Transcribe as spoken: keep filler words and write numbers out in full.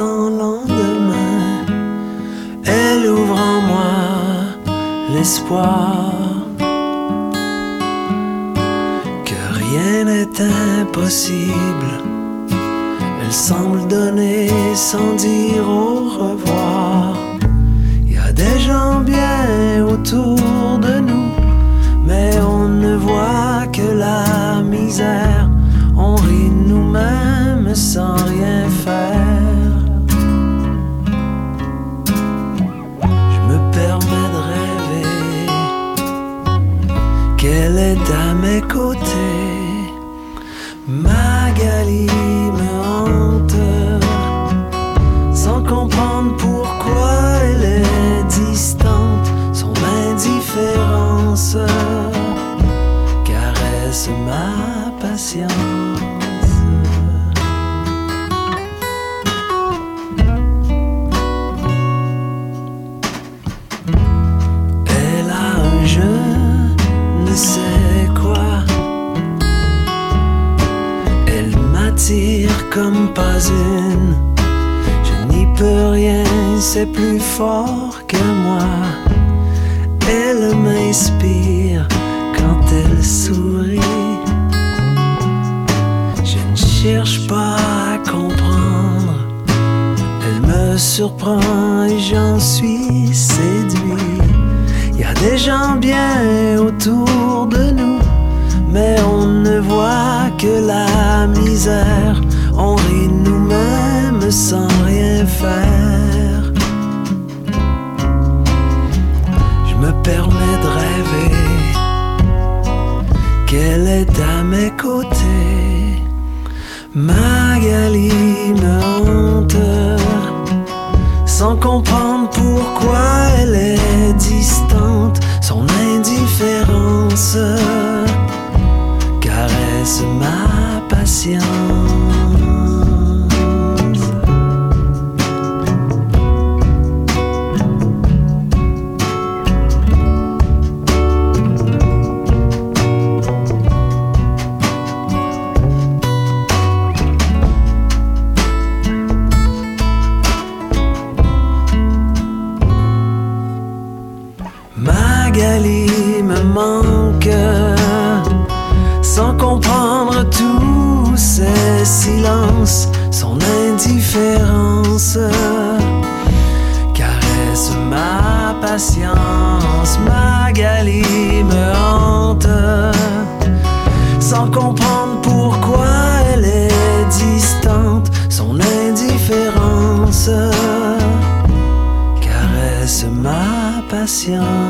sans lendemain. Elle ouvre en moi l'espoir que rien n'est impossible. Elle semble donner sans dire au revoir. Il y a des gens bien autour de nous, mais on ne voit que la misère. On rit nous-mêmes sans rien faire. Je me permets de rêver qu'elle est à mes côtés. Magali me hante sans comprendre pourquoi elle est distante. Son indifférence caresse ma patience. Elle a un je ne sais quoi. Elle m'attire comme pas une. Je n'y peux rien, c'est plus fort que moi. Elle m'inspire quand elle sourit. Je ne cherche pas à comprendre. Elle me surprend et j'en suis séduit. Il y a des gens bien autour de nous, mais on ne voit que la misère. On rit nous-mêmes sans rien faire. Je me permets de rêver qu'elle est à mes côtés. Magali me hante sans comprendre pourquoi elle est distante. Son indifférence caresse ma patience. Magali me manque sans comprendre tous ces silences. Son indifférence caresse ma patience. Magali me hante sans comprendre pourquoi elle est distante. Son indifférence caresse ma patience.